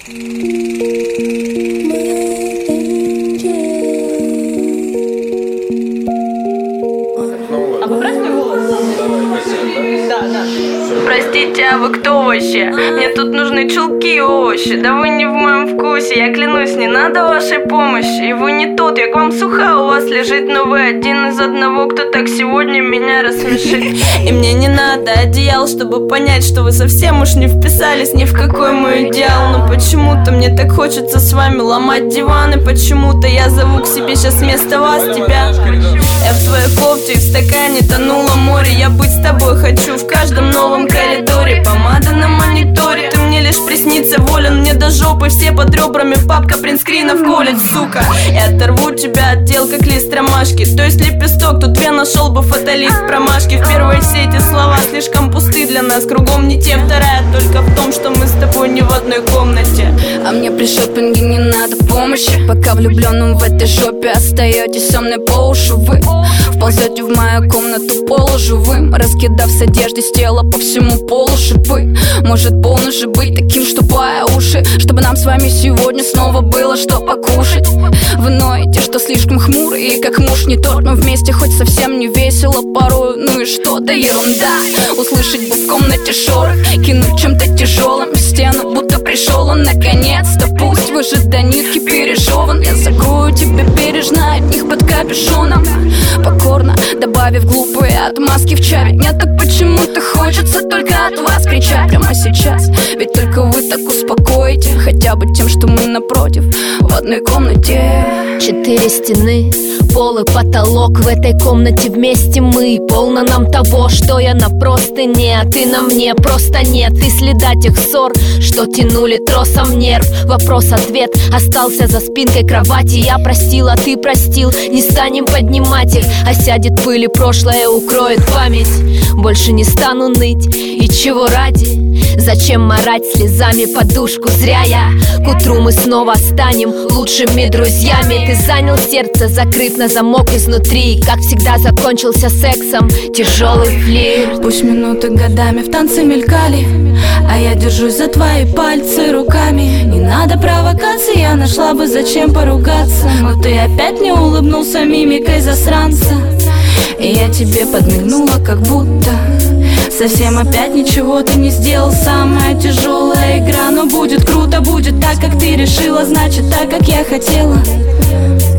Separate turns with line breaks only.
Простите, а вы кто вообще? Мне тут нужны чулки и овощи. Да вы не в моем вкусе, я клянусь, не надо вашей помощи. И вы не тот, я к вам суха, у вас лежит. Но вы один из одного, кто так сегодня меня рассмешит. И мне не надо одеял, чтобы понять, что вы совсем уж не вписались ни в какой мой идеал. Но почему-то мне так хочется с вами ломать диваны. Почему-то я зову к себе сейчас вместо вас тебя. Я в твоей кофте и в стакане тонула море. Я быть с тобой хочу в каждом новом коридоре. Помада на мониторе, ты мне лишь присниться волен. Мне до жопы все под ребрами, папка принтскринов колет, сука. Я оторву тебя отдел, как лист ромашки. То есть лепесток, тут я нашел бы фаталист промашки. В первой все эти слова слишком пусты для нас. Кругом не те, вторая только в том, что мы с тобой не в одной комнате.
А мне при шопинге не надо помощи. Пока влюбленным в этой жопе остаетесь со мной по уши вы. Вползете в мою комнату полуживым, раскидав с одежды с тела по всему полу шипы. Может полночь быть таким, что пая уши, чтобы нам с вами сегодня снова было что покушать. Вы ноете, что слишком хмурый и как муж не тот. Мы вместе хоть совсем не весело порою. Ну и что, да ерунда. Услышать бы в комнате шорох, кинуть чем-то тяжелым в стену, будто пришел он наконец-то. Пусть выжат до нитки пережеван. Я закрою тебе бережно от них под капюшоном, покорно добавив глупые отмазки в чай. Мне так почему-то хочется только от вас кричать прямо сейчас. Ведь только вы так успокоите, хотя бы тем, что мы напротив в одной комнате.
4 стены, пол и потолок. В этой комнате вместе мы. Полно нам того, что я на простыне, а ты на мне. Просто нет и следа тех ссор, что тянули тросом нерв. Вопрос-ответ остался за спинкой кровати. Я простила, ты простил, не станем поднимать их. А сядет пыль и прошлое укроет память. Больше не стану ныть, и чего ради? Зачем марать слезами подушку? Зря я. К утру мы снова станем лучшими друзьями. Ты занял сердце, закрыв на замок изнутри. Как всегда закончился сексом тяжелый флирт.
Пусть минуты годами в танце мелькали, а я держусь за твои пальцы руками. Не надо провокации, я нашла бы зачем поругаться. Но ты опять не улыбнулся мимикой засранца. И я тебе подмигнула, как будто совсем опять ничего ты не сделал. Самая тяжелая игра, но будет круто, будет так, как ты решила. Значит, так, как я хотела.